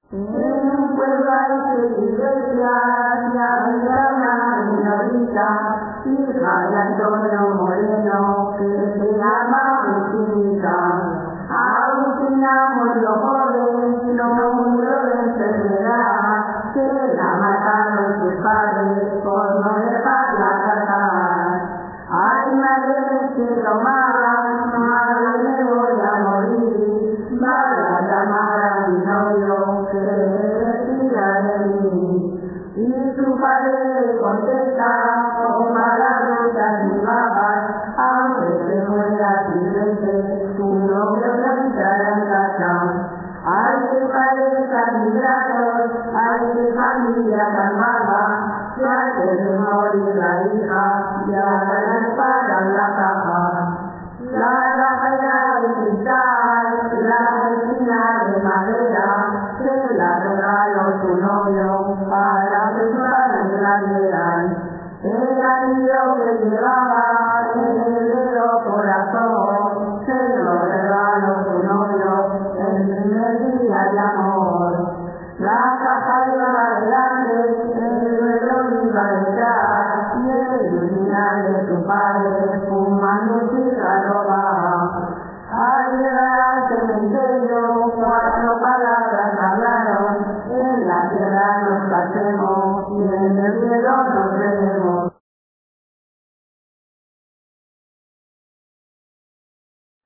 En un pueblo hay 6 iglesias, y había una señorita, hija de Antonio Moreno, que se llama Agustinita. Agustina murió joven, no murió de enfermedad, que la mataron sus padres por no dejarla casar. Ay, madre, que tomaba, madre, me voy a morir, vaya a llamar a mi novio, que me despida de mí. Y su padre le contesta, con palabras muy bajas, aunque se muera silvestre, tu novio no entrará en casa. Ay, qué padres tan ingratos, ay, qué familia tan mala, que antes de morir la hija, ya la espada en la caja. La caja de cristal, la vecina de madera, se la regaló su novio para que sus padres la vieran. El anillo que llevaba en el dedo corazón,